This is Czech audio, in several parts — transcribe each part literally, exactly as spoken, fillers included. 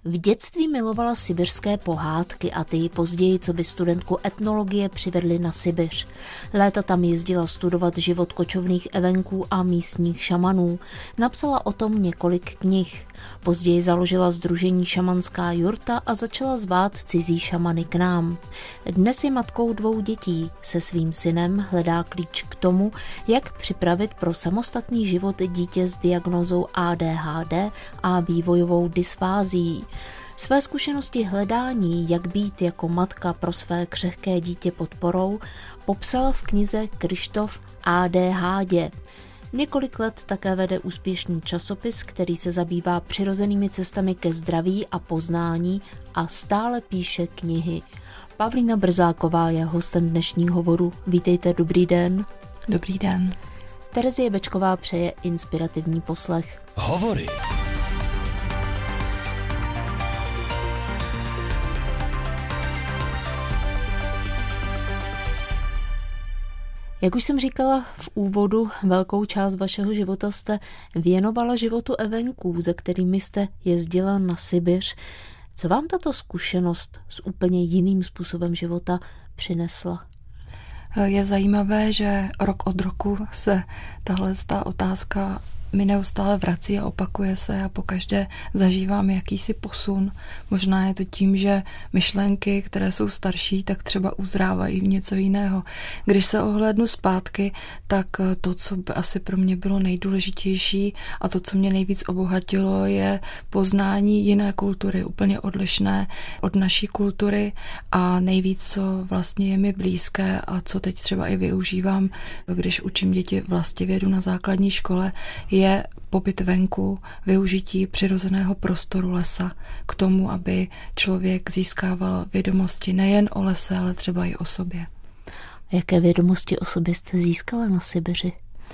V dětství milovala sibiřské pohádky a ty ji později coby studentku etnologie přivedly na Sibiř. Léta tam jezdila studovat život kočovných evenků a místních šamanů. Napsala o tom několik knih. Později založila sdružení Šamanská jurta a začala zvát cizí šamany k nám. Dnes je matkou dvou dětí. Se svým synem hledá klíč k tomu, jak připravit pro samostatný život dítě s diagnózou A D H D a vývojovou dysfázií. Své zkušenosti hledání, jak být jako matka pro své křehké dítě podporou, popsala v knize Kryštof A D H D. Několik let také vede úspěšný časopis, který se zabývá přirozenými cestami ke zdraví a poznání a stále píše knihy. Pavlína Brzáková je hostem dnešního hovoru. Vítejte, dobrý den. Dobrý den. Terezie Bečková přeje inspirativní poslech. Hovory. Jak už jsem říkala v úvodu, velkou část vašeho života jste věnovala životu evenků, se kterými jste jezdila na Sibiř. Co vám tato zkušenost s úplně jiným způsobem života přinesla? Je zajímavé, že rok od roku se tahle ta otázka mi neustále vrací a opakuje se a pokaždé zažívám jakýsi posun. Možná je to tím, že myšlenky, které jsou starší, tak třeba uzrávají v něco jiného. Když se ohlédnu zpátky, tak to, co by asi pro mě bylo nejdůležitější a to, co mě nejvíc obohatilo, je poznání jiné kultury, úplně odlišné od naší kultury a nejvíc, co vlastně je mi blízké a co teď třeba i využívám, když učím děti vlastivědu na základní škole, je pobyt venku, využití přirozeného prostoru lesa k tomu, aby člověk získával vědomosti nejen o lese, ale třeba i o sobě. A jaké vědomosti o sobě jste získala na Sibiři?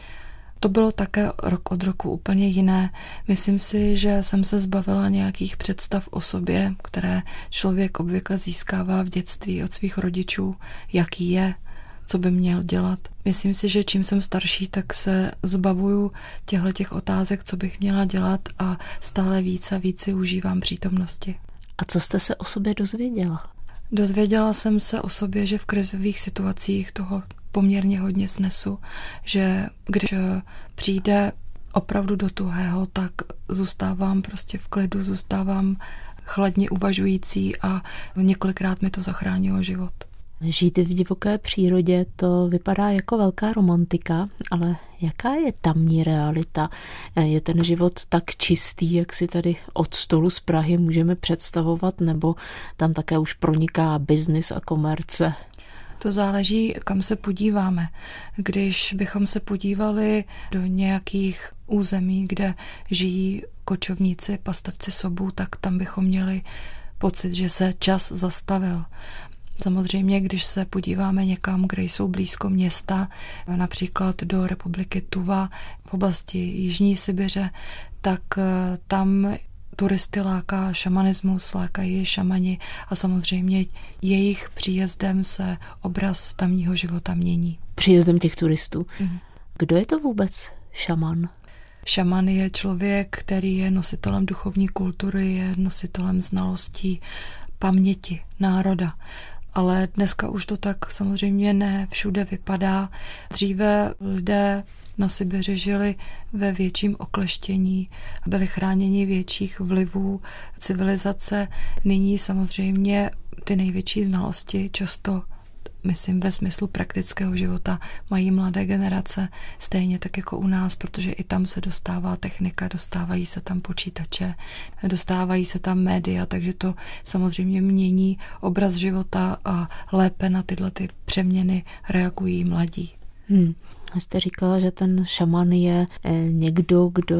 To bylo také rok od roku úplně jiné. Myslím si, že jsem se zbavila nějakých představ o sobě, které člověk obvykle získává v dětství od svých rodičů, jaký je, co by měl dělat. Myslím si, že čím jsem starší, tak se zbavuju těchto otázek, co bych měla dělat a stále více a více užívám přítomnosti. A co jste se o sobě dozvěděla? Dozvěděla jsem se o sobě, že v krizových situacích toho poměrně hodně snesu, že když přijde opravdu do tuhého, tak zůstávám prostě v klidu, zůstávám chladně uvažující a několikrát mi to zachránilo život. Žít v divoké přírodě, to vypadá jako velká romantika, ale jaká je tamní realita? Je ten život tak čistý, jak si tady od stolu z Prahy můžeme představovat, nebo tam také už proniká biznis a komerce? To záleží, kam se podíváme. Když bychom se podívali do nějakých území, kde žijí kočovníci, pastevci sobů, tak tam bychom měli pocit, že se čas zastavil. Samozřejmě, když se podíváme někam, kde jsou blízko města, například do republiky Tuva v oblasti Jižní Sibiře, tak tam turisty láká šamanismus, lákají je šamani a samozřejmě jejich příjezdem se obraz tamního života mění. Příjezdem těch turistů. Mhm. Kdo je to vůbec šaman? Šaman je člověk, který je nositelem duchovní kultury, je nositelem znalostí, paměti národa. Ale dneska už to tak samozřejmě ne všude vypadá. Dříve lidé na Sibiři žili ve větším okleštění, byli chráněni větších vlivů civilizace. Nyní samozřejmě ty největší znalosti často, myslím ve smyslu praktického života, mají mladé generace, stejně tak jako u nás, protože i tam se dostává technika, dostávají se tam počítače, dostávají se tam média, takže to samozřejmě mění obraz života a lépe na tyhle ty přeměny reagují mladí. Hmm. Jste říkala, že ten šaman je někdo, kdo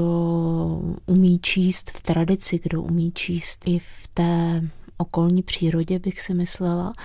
umí číst v tradici, kdo umí číst i v té okolní přírodě, bych si myslela.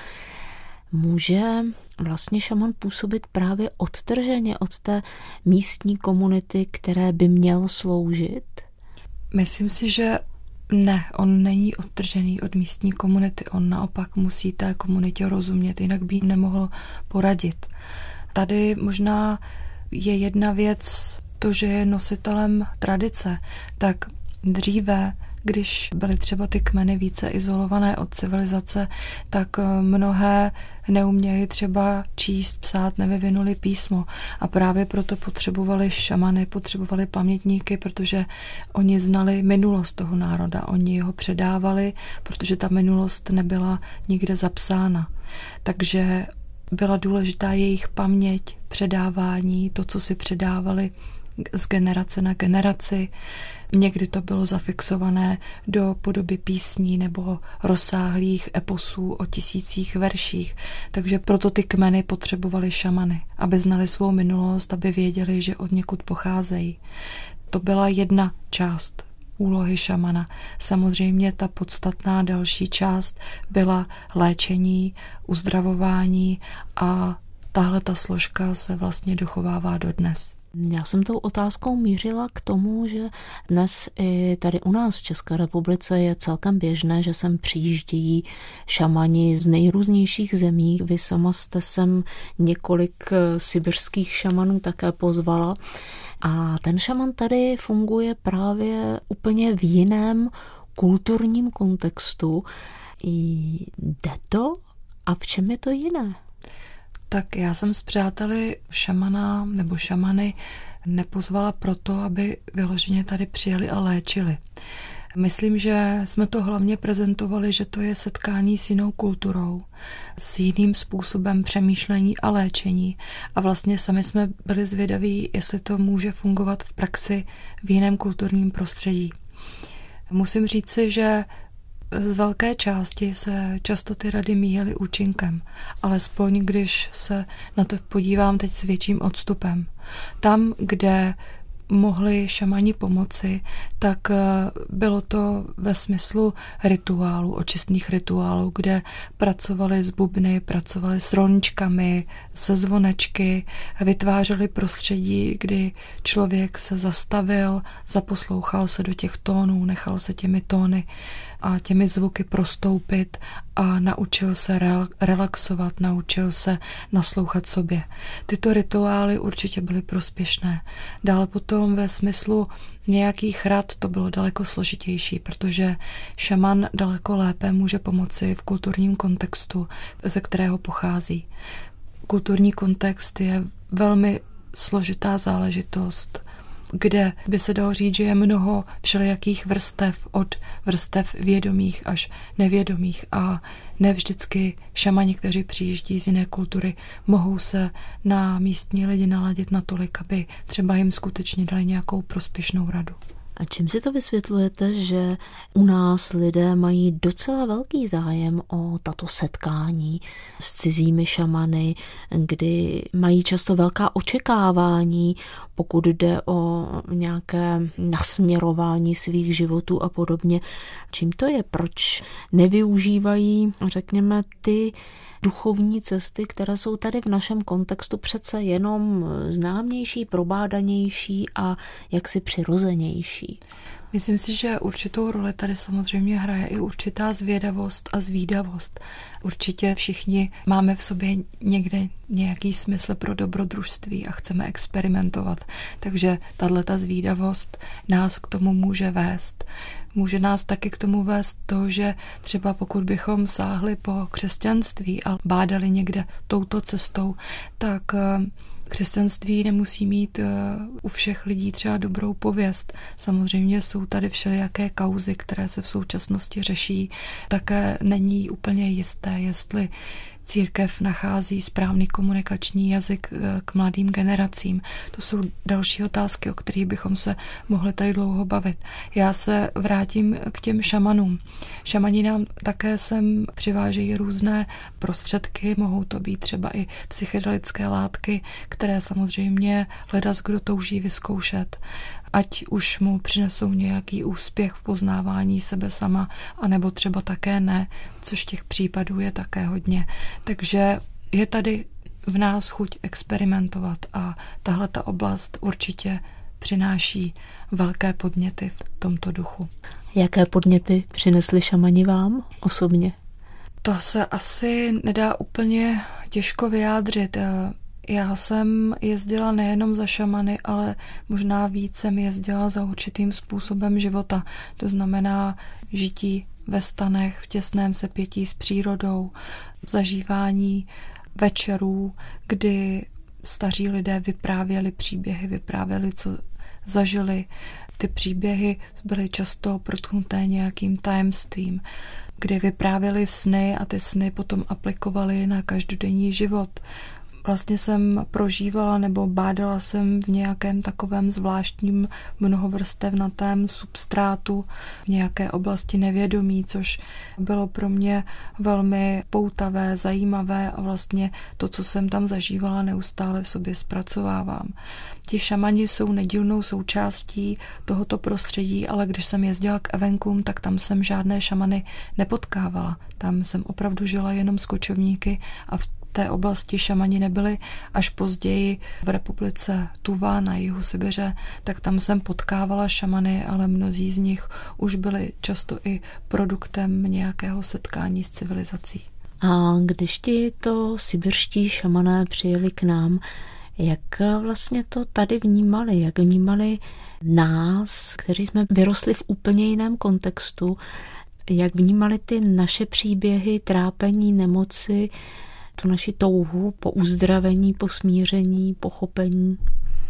Může vlastně šaman působit právě odtrženě od té místní komunity, které by měl sloužit? Myslím si, že ne, on není odtržený od místní komunity, on naopak musí té komunitě rozumět, jinak by nemohl poradit. Tady možná je jedna věc, to, že je nositelem tradice, tak dříve, když byly třeba ty kmeny více izolované od civilizace, tak mnohé neuměli třeba číst, psát, nevyvinuli písmo a právě proto potřebovali šamany, potřebovali pamětníky, protože oni znali minulost toho národa, oni ho předávali, protože ta minulost nebyla nikde zapsána. Takže byla důležitá jejich paměť, předávání, to, co si předávali z generace na generaci. Někdy to bylo zafixované do podoby písní nebo rozsáhlých eposů o tisících verších. Takže proto ty kmeny potřebovaly šamany, aby znali svou minulost, aby věděli, že od někud pocházejí. To byla jedna část úlohy šamana. Samozřejmě ta podstatná další část byla léčení, uzdravování a tahle ta složka se vlastně dochovává dodnes. Já jsem tou otázkou mířila k tomu, že dnes i tady u nás v České republice je celkem běžné, že sem přijíždějí šamani z nejrůznějších zemí. Vy sama jste sem několik sibirských šamanů také pozvala. A ten šaman tady funguje právě úplně v jiném kulturním kontextu. Jde to? A v čem je to jiné? Tak já jsem s přáteli šamana nebo šamany nepozvala proto, aby vyloženě tady přijeli a léčili. Myslím, že jsme to hlavně prezentovali, že to je setkání s jinou kulturou, s jiným způsobem přemýšlení a léčení. A vlastně sami jsme byli zvědaví, jestli to může fungovat v praxi v jiném kulturním prostředí. Musím říci, že z velké části se často ty rady míjely účinkem, alespoň když se na to podívám teď s větším odstupem. Tam, kde mohli šamani pomoci, tak bylo to ve smyslu rituálů, očistných rituálů, kde pracovali s bubny, pracovali s roničkami, se zvonečky, vytvářeli prostředí, kdy člověk se zastavil, zaposlouchal se do těch tónů, nechal se těmi tóny a těmi zvuky prostoupit a naučil se relaxovat, naučil se naslouchat sobě. Tyto rituály určitě byly prospěšné. Dále potom ve smyslu nějakých rad to bylo daleko složitější, protože šaman daleko lépe může pomoci v kulturním kontextu, ze kterého pochází. Kulturní kontext je velmi složitá záležitost, kde by se dalo říct, že je mnoho všelijakých vrstev, od vrstev vědomých až nevědomých a ne vždycky šamani, kteří přijíždí z jiné kultury, mohou se na místní lidi naladit natolik, aby třeba jim skutečně dali nějakou prospěšnou radu. A čím si to vysvětlujete, že u nás lidé mají docela velký zájem o tato setkání s cizími šamany, kdy mají často velká očekávání, pokud jde o nějaké nasměrování svých životů a podobně. Čím to je? Proč nevyužívají, řekněme, ty duchovní cesty, které jsou tady v našem kontextu přece jenom známější, probádanější a jaksi přirozenější? Myslím si, že určitou roli tady samozřejmě hraje i určitá zvědavost a zvídavost. Určitě všichni máme v sobě někde nějaký smysl pro dobrodružství a chceme experimentovat. Takže tato zvídavost nás k tomu může vést. Může nás taky k tomu vést to, že třeba pokud bychom sáhli po křesťanství a bádali někde touto cestou, tak křesťanství nemusí mít u všech lidí třeba dobrou pověst. Samozřejmě jsou tady všelijaké kauzy, které se v současnosti řeší. Také není úplně jisté, jestli církev nachází správný komunikační jazyk k mladým generacím. To jsou další otázky, o kterých bychom se mohli tady dlouho bavit. Já se vrátím k těm šamanům. Šamani nám také sem přivážejí různé prostředky, mohou to být třeba i psychedelické látky, které samozřejmě hledas, kdo touží vyzkoušet. Ať už mu přinesou nějaký úspěch v poznávání sebe sama, anebo třeba také ne, což těch případů je také hodně. Takže je tady v nás chuť experimentovat a tahle ta oblast určitě přináší velké podněty v tomto duchu. Jaké podněty přinesli šamani vám osobně? To se asi nedá úplně těžko vyjádřit. Já jsem jezdila nejenom za šamany, ale možná víc jsem jezdila za určitým způsobem života. To znamená žití ve stanech, v těsném sepětí s přírodou, zažívání večerů, kdy staří lidé vyprávěli příběhy, vyprávěli, co zažili. Ty příběhy byly často protchnuté nějakým tajemstvím, kdy vyprávěli sny a ty sny potom aplikovali na každodenní život. Vlastně jsem prožívala nebo bádala jsem v nějakém takovém zvláštním mnohovrstevnatém substrátu, v nějaké oblasti nevědomí, což bylo pro mě velmi poutavé, zajímavé a vlastně to, co jsem tam zažívala, neustále v sobě zpracovávám. Ti šamani jsou nedílnou součástí tohoto prostředí, ale když jsem jezdila k evenkům, tak tam jsem žádné šamany nepotkávala. Tam jsem opravdu žila jenom s kočovníky a v té oblasti šamani nebyli až později v republice Tuva na jihu Sibiře, tak tam jsem potkávala šamany, ale mnozí z nich už byli často i produktem nějakého setkání s civilizací. A když ti to sibirští šamané přijeli k nám, jak vlastně to tady vnímali? Jak vnímali nás, kteří jsme vyrostli v úplně jiném kontextu? Jak vnímali ty naše příběhy, trápení, nemoci, tu naši touhu po uzdravení, po smíření, pochopení?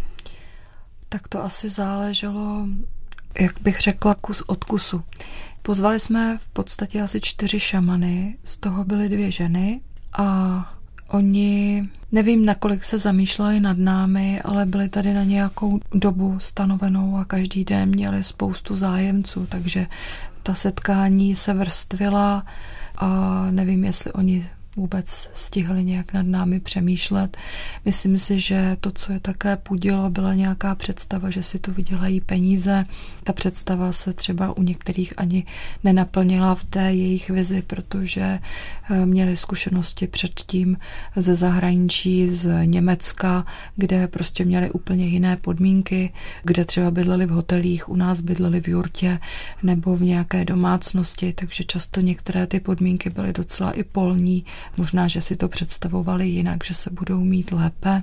Tak to asi záleželo, jak bych řekla, kus od kusu. Pozvali jsme v podstatě asi čtyři šamany, z toho byly dvě ženy a oni, nevím, nakolik se zamýšleli nad námi, ale byli tady na nějakou dobu stanovenou a každý den měli spoustu zájemců, takže ta setkání se vrstvila a nevím, jestli oni vůbec stihli nějak nad námi přemýšlet. Myslím si, že to, co je také pudilo, byla nějaká představa, že si tu vydělají peníze. Ta představa se třeba u některých ani nenaplnila v té jejich vizi, protože měli zkušenosti předtím ze zahraničí, z Německa, kde prostě měli úplně jiné podmínky, kde třeba bydleli v hotelích, u nás bydleli v jurtě nebo v nějaké domácnosti, takže často některé ty podmínky byly docela i polní. Možná, že si to představovali jinak, že se budou mít lépe.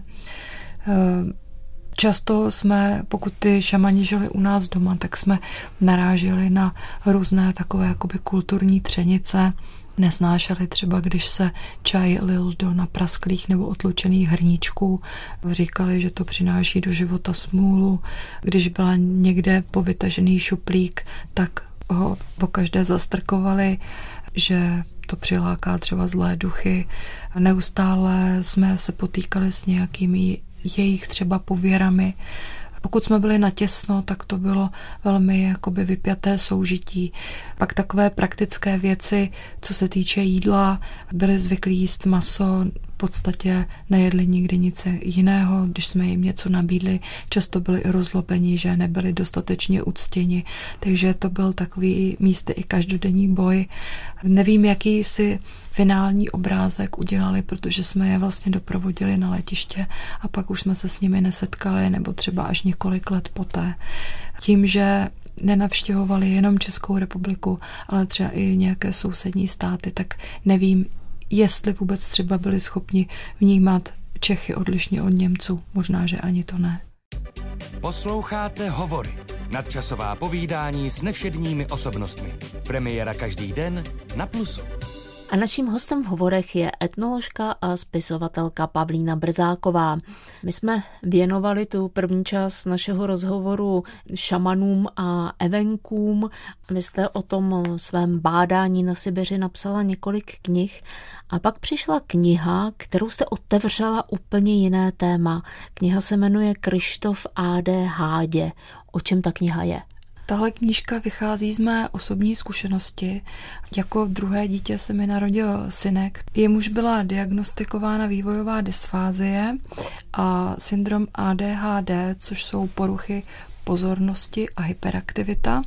Často jsme, pokud ty šamani žili u nás doma, tak jsme naráželi na různé takové jakoby kulturní třenice. Nesnášeli třeba, když se čaj lil do naprasklých nebo otlučených hrníčků. Říkali, že to přináší do života smůlu. Když byla někde povytažený šuplík, tak ho pokaždé zastrkovali, že to přiláká třeba zlé duchy. Neustále jsme se potýkali s nějakými jejich třeba pověrami. Pokud jsme byli natěsno, tak to bylo velmi jakoby vypjaté soužití. Pak takové praktické věci, co se týče jídla, byli zvyklí jíst maso, v podstatě nejedli nikdy nic jiného. Když jsme jim něco nabídli, často byli i rozlobeni, že nebyli dostatečně uctěni. Takže to byl takový místy i každodenní boj. Nevím, jaký si finální obrázek udělali, protože jsme je vlastně doprovodili na letiště a pak už jsme se s nimi nesetkali, nebo třeba až několik let poté. Tím, že nenavštěvovali jenom Českou republiku, ale třeba i nějaké sousední státy, tak nevím, jestli vůbec třeba byli schopni vnímat Čechy odlišně od Němců. Možná, že ani to ne. Posloucháte Hovory. Nadčasová povídání s nevšedními osobnostmi. Premiéra každý den na Plusu. A naším hostem v Hovorech je etnoložka a spisovatelka Pavlína Brzáková. My jsme věnovali tu první část našeho rozhovoru šamanům a evenkům. Vy jste o tom svém bádání na Sibiři napsala několik knih a pak přišla kniha, kterou jste otevřela úplně jiné téma. Kniha se jmenuje Kryštof á dé há dé. O čem ta kniha je? Tahle knížka vychází z mé osobní zkušenosti. Jako druhé dítě se mi narodil synek, jemuž byla diagnostikována vývojová dysfázie a syndrom á dé há dé, což jsou poruchy pozornosti a hyperaktivita.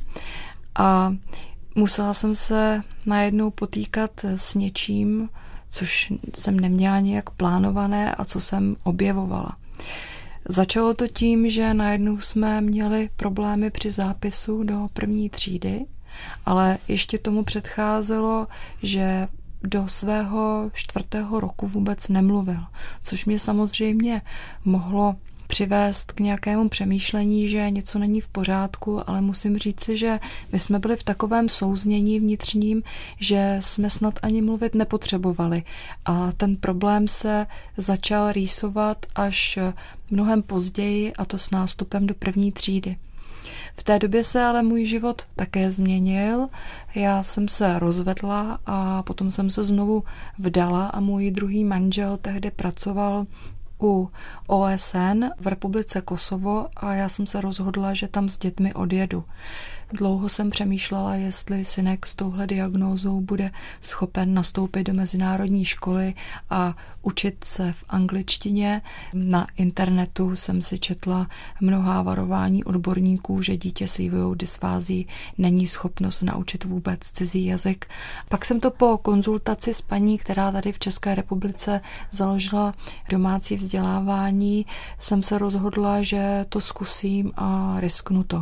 A musela jsem se najednou potýkat s něčím, což jsem neměla nějak plánované a co jsem objevovala. Začalo to tím, že najednou jsme měli problémy při zápisu do první třídy, ale ještě tomu předcházelo, že do svého čtvrtého roku vůbec nemluvil, což mě samozřejmě mohlo přivést k nějakému přemýšlení, že něco není v pořádku, ale musím říci, že my jsme byli v takovém souznění vnitřním, že jsme snad ani mluvit nepotřebovali. A ten problém se začal rýsovat až mnohem později, a to s nástupem do první třídy. V té době se ale můj život také změnil. Já jsem se rozvedla a potom jsem se znovu vdala a můj druhý manžel tehdy pracoval u O S N v republice Kosovo a já jsem se rozhodla, že tam s dětmi odjedu. Dlouho jsem přemýšlela, jestli synek s touhle diagnózou bude schopen nastoupit do mezinárodní školy a učit se v angličtině. Na internetu jsem si četla mnohá varování odborníků, že dítě s vývojovou dysfází není schopnost naučit vůbec cizí jazyk. Pak jsem to po konzultaci s paní, která tady v České republice založila domácí vzdělávání, jsem se rozhodla, že to zkusím a risknu to.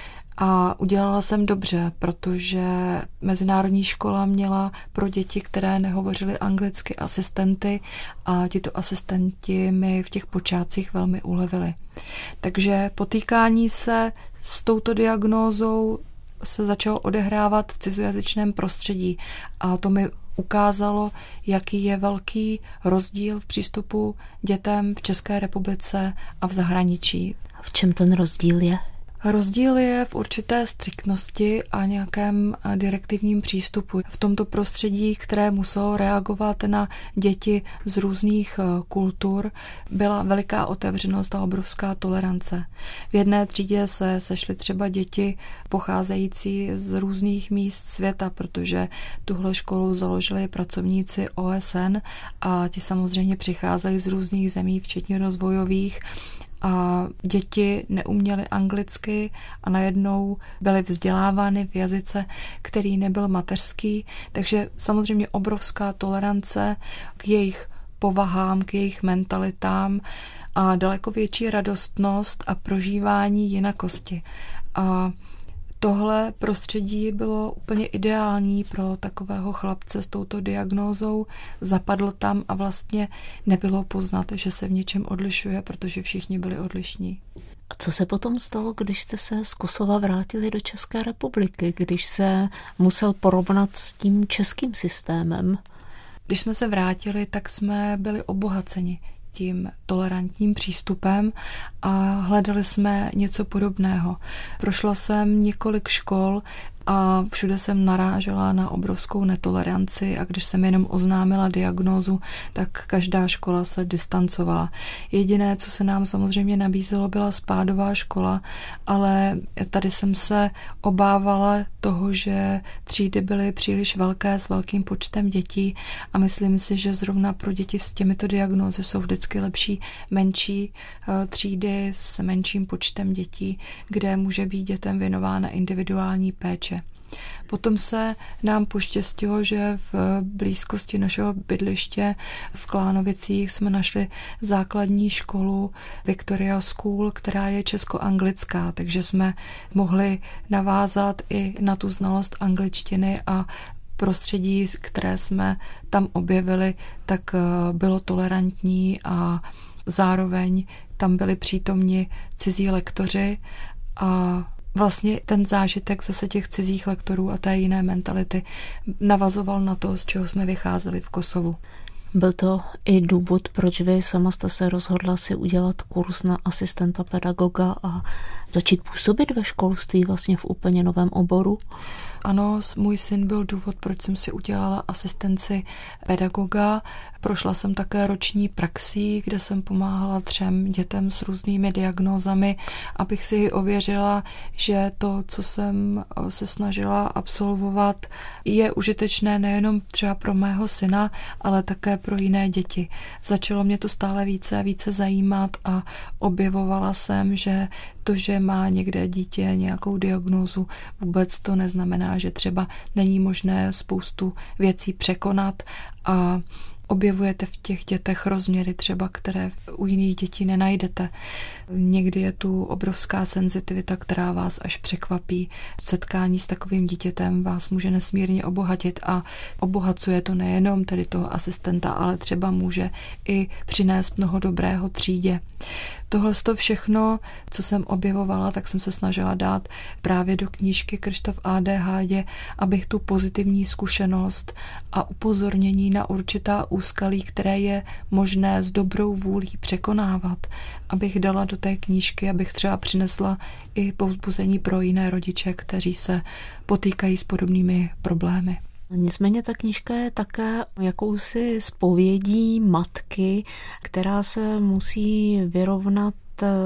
A udělala jsem dobře, protože mezinárodní škola měla pro děti, které nehovořily anglicky, asistenty a tito asistenti mi v těch počátcích velmi ulevili. Takže potýkání se s touto diagnózou se začalo odehrávat v cizojazyčném prostředí a to mi ukázalo, jaký je velký rozdíl v přístupu dětem v České republice a v zahraničí. V čem ten rozdíl je? Rozdíl je v určité striktnosti a nějakém direktivním přístupu. V tomto prostředí, které muselo reagovat na děti z různých kultur, byla veliká otevřenost a obrovská tolerance. V jedné třídě se sešly třeba děti pocházející z různých míst světa, protože tuhle školu založili pracovníci O S N a ti samozřejmě přicházeli z různých zemí, včetně rozvojových, a děti neuměly anglicky a najednou byly vzdělávány v jazyce, který nebyl mateřský, takže samozřejmě obrovská tolerance k jejich povahám, k jejich mentalitám a daleko větší radostnost a prožívání jinakosti. A tohle prostředí bylo úplně ideální pro takového chlapce s touto diagnózou. Zapadl tam a vlastně nebylo poznat, že se v něčem odlišuje, protože všichni byli odlišní. A co se potom stalo, když jste se z Kosova vrátili do České republiky, když se musel porovnat s tím českým systémem? Když jsme se vrátili, tak jsme byli obohaceni tím tolerantním přístupem a hledali jsme něco podobného. Prošla jsem několik škol a všude jsem narážela na obrovskou netoleranci a když jsem jenom oznámila diagnózu, tak každá škola se distancovala. Jediné, co se nám samozřejmě nabízelo, byla spádová škola, ale tady jsem se obávala toho, že třídy byly příliš velké s velkým počtem dětí a myslím si, že zrovna pro děti s těmito diagnózy jsou vždycky lepší menší třídy s menším počtem dětí, kde může být dětem věnována individuální péče. Potom se nám poštěstilo, že v blízkosti našeho bydliště v Klánovicích jsme našli základní školu Victoria School, která je česko-anglická, takže jsme mohli navázat i na tu znalost angličtiny a prostředí, které jsme tam objevili, tak bylo tolerantní a zároveň tam byli přítomni cizí lektoři a vlastně ten zážitek zase těch cizích lektorů a té jiné mentality navazoval na to, z čeho jsme vycházeli v Kosovu. Byl to i důvod, proč vy sama jste se rozhodla si udělat kurz na asistenta pedagoga a začít působit ve školství vlastně v úplně novém oboru? Ano, můj syn byl důvod, proč jsem si udělala asistenci pedagoga. Prošla jsem také roční praxí, kde jsem pomáhala třem dětem s různými diagnózami, abych si ověřila, že to, co jsem se snažila absolvovat, je užitečné nejenom třeba pro mého syna, ale také pro jiné děti. Začalo mě to stále více a více zajímat a objevovala jsem, že to, že má někde dítě nějakou diagnózu, vůbec to neznamená, že třeba není možné spoustu věcí překonat a objevujete v těch dětech rozměry třeba, které u jiných dětí nenajdete. Někdy je tu obrovská senzitivita, která vás až překvapí. Setkání s takovým dítětem vás může nesmírně obohatit a obohacuje to nejenom tedy toho asistenta, ale třeba může i přinést mnoho dobrého třídě. Tohle to všechno, co jsem objevovala, tak jsem se snažila dát právě do knížky Kryštof á dé há dé, abych tu pozitivní zkušenost a upozornění na určitá úskalí, které je možné s dobrou vůlí překonávat, abych dala do té knížky, abych třeba přinesla i povzbuzení pro jiné rodiče, kteří se potýkají s podobnými problémy. Nicméně ta knížka je také jakousi zpovědí matky, která se musí vyrovnat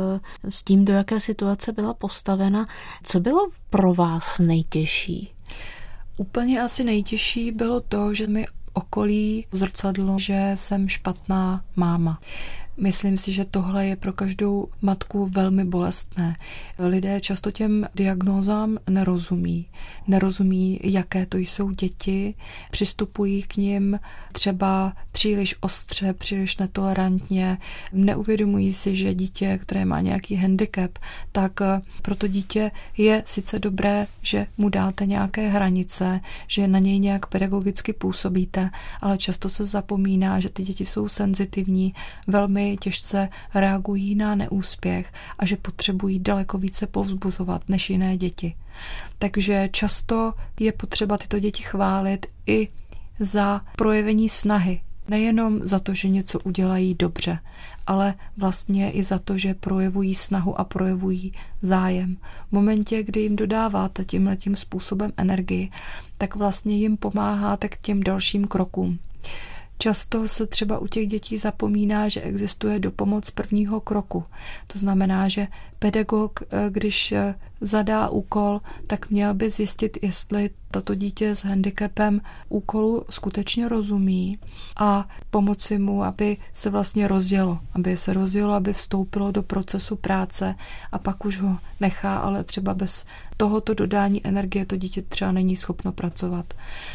s tím, do jaké situace byla postavena. Co bylo pro vás nejtěžší? Úplně asi nejtěžší bylo to, že mi okolí zrcadlo, že jsem špatná máma. Myslím si, že tohle je pro každou matku velmi bolestné. Lidé často těm diagnózám nerozumí. Nerozumí, jaké to jsou děti, přistupují k nim třeba příliš ostře, příliš netolerantně, neuvědomují si, že dítě, které má nějaký handicap, tak pro to dítě je sice dobré, že mu dáte nějaké hranice, že na něj nějak pedagogicky působíte, ale často se zapomíná, že ty děti jsou senzitivní, velmi těžce reagují na neúspěch a že potřebují daleko více povzbuzovat než jiné děti. Takže často je potřeba tyto děti chválit i za projevení snahy. Nejenom za to, že něco udělají dobře, ale vlastně i za to, že projevují snahu a projevují zájem. V momentě, kdy jim dodáváte tímhletím způsobem energii, tak vlastně jim pomáháte k těm dalším krokům. Často se třeba u těch dětí zapomíná, že existuje dopomoc prvního kroku. To znamená, že pedagog, když zadá úkol, tak měl by zjistit, jestli toto dítě s handicapem úkolu skutečně rozumí a pomoci mu, aby se vlastně rozjelo. Aby se rozjelo, aby vstoupilo do procesu práce a pak už ho nechá, ale třeba bez tohoto dodání energie to dítě třeba není schopno pracovat.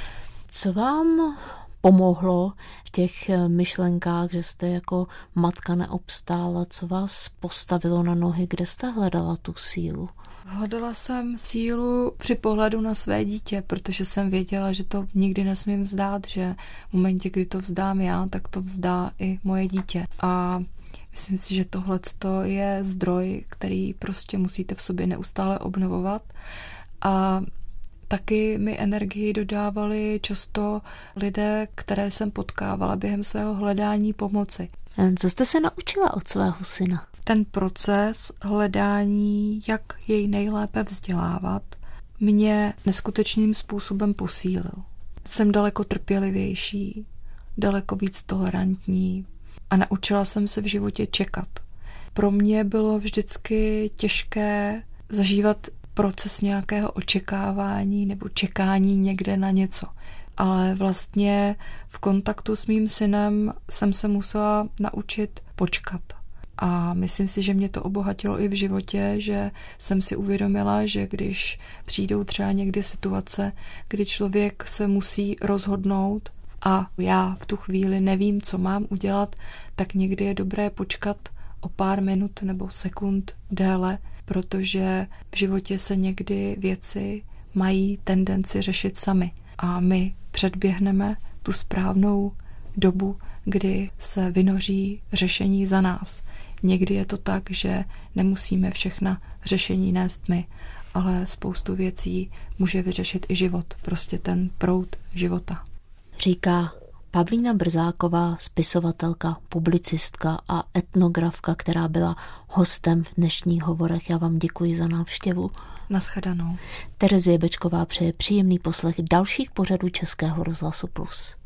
Co vám pomohlo v těch myšlenkách, že jste jako matka neobstála? Co vás postavilo na nohy? Kde jste hledala tu sílu? Hledala jsem sílu při pohledu na své dítě, protože jsem věděla, že to nikdy nesmím vzdát, že v momentě, kdy to vzdám já, tak to vzdá i moje dítě. A myslím si, že tohleto je zdroj, který prostě musíte v sobě neustále obnovovat. A taky mi energii dodávali často lidé, které jsem potkávala během svého hledání pomoci. Co jste se naučila od svého syna? Ten proces hledání, jak jej nejlépe vzdělávat, mě neskutečným způsobem posílil. Jsem daleko trpělivější, daleko víc tolerantní a naučila jsem se v životě čekat. Pro mě bylo vždycky těžké zažívat proces nějakého očekávání nebo čekání někde na něco. Ale vlastně v kontaktu s mým synem jsem se musela naučit počkat. A myslím si, že mě to obohatilo i v životě, že jsem si uvědomila, že když přijdou třeba někdy situace, kdy člověk se musí rozhodnout a já v tu chvíli nevím, co mám udělat, tak někdy je dobré počkat o pár minut nebo sekund déle, protože v životě se někdy věci mají tendenci řešit sami. A my předběhneme tu správnou dobu, kdy se vynoří řešení za nás. Někdy je to tak, že nemusíme všechna řešení nést my, ale spoustu věcí může vyřešit i život, prostě ten proud života. Říká Pavlína Brzáková, spisovatelka, publicistka a etnografka, která byla hostem v dnešních hovorech. Já vám děkuji za návštěvu. Nashledanou. Terezie Bečková přeje příjemný poslech dalších pořadů Českého rozhlasu Plus.